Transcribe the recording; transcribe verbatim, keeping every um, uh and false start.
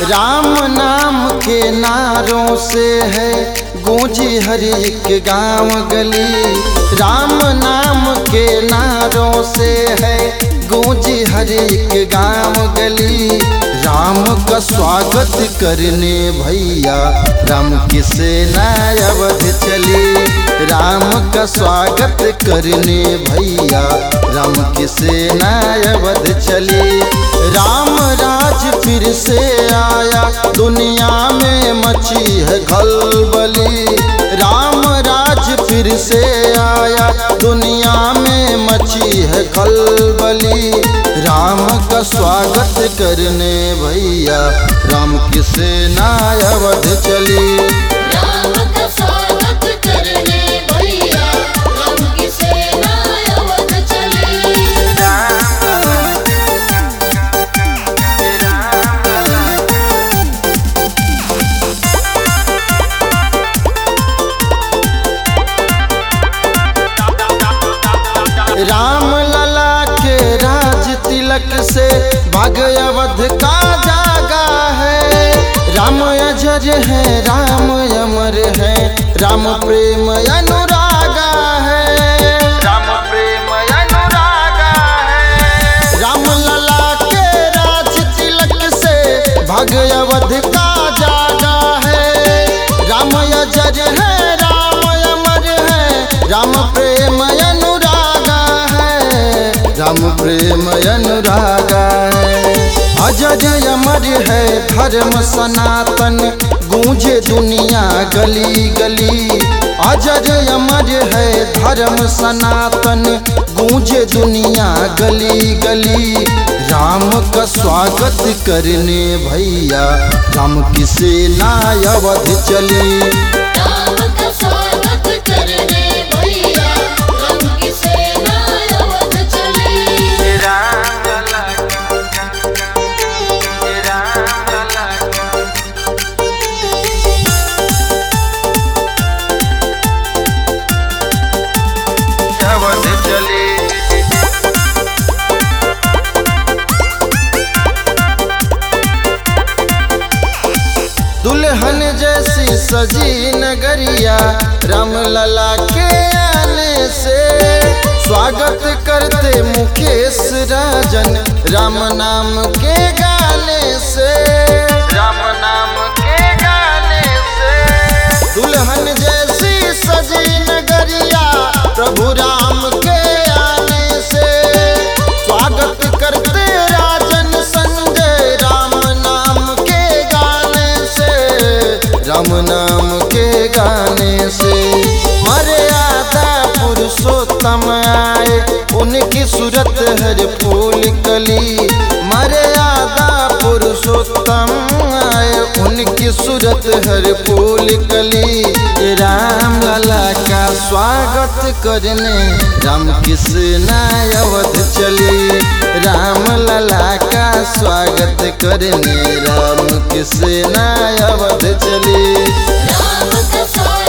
राम नाम के नारों से है गूंजी हर एक गांव गली। राम नाम के नारों से है गूंजी हर एक गांव गली। राम का स्वागत करने भैया राम की सेना अवध चली। राम का स्वागत करने भैया राम की सेना अवध चली। राम राज फिर से आया दुनिया में मची है खलबली। राम राज फिर से आया दुनिया में मची है खलबली। राम का स्वागत करने भैया राम की सेना अवध चली। राम का स्वागत करने भैया राम की सेना अवध चली। राम लला के राज तिलक से भाग्य अवध का जागा है। राम अजर है राम अमर है राम प्रेम अनुरागा है। राम प्रेम अनुरागा है। राम लला के राज तिलक से भाग्य अवध का जागा है। राम अजर है राम अमर है राम प्रेम अनुरागा है। राम प्रेम अनुरागा है। अजर अमर है धर्म सनातन गूंजे दुनिया गली गली। अजर अमर है धर्म सनातन गूंजे दुनिया गली गली। राम का स्वागत करने भैया राम की सेना अवध चली। राम का स्वागत करने भैया राम की सेना अवध चली। अवध चली। दुल्हन जैसी सजी नगरिया राम लला के आने से। स्वागत करते मुकेश राजन राम नाम के गाने से। राम नाम के गाने से। दुल्हन जैसी सजी नगरिया प्रभु राम के आने से। स्वागत करते राजन संजय राम नाम के गाने से। राम नाम के गाने से। मर्यादा पुरुषोत्तम आए उनकी सूरत हर फूल कली। मर्यादा पुरुषोत्तम आए उनकी सूरत हर फूल कली। राम लला का स्वागत करने राम की सेना अवध चली। राम लला का स्वागत करने राम की सेना अवध चली। राम का स्वागत